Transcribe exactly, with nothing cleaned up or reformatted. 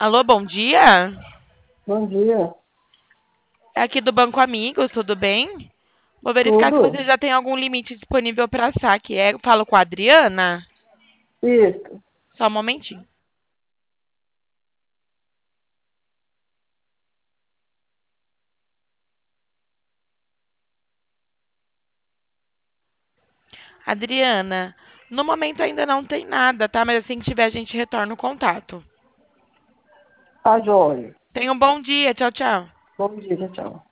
Alô, bom dia. Bom dia. É aqui do Banco Amigos, tudo bem? Vou verificar se você Tudo? já tem algum limite disponível para saque. É, eu falo com a Adriana? Isso. Só um momentinho. Adriana, no momento ainda não tem nada, tá? Mas assim que tiver, a gente retorna o contato. Tá, joia. Tenha um bom dia. Tchau, tchau. Bom dia, tchau.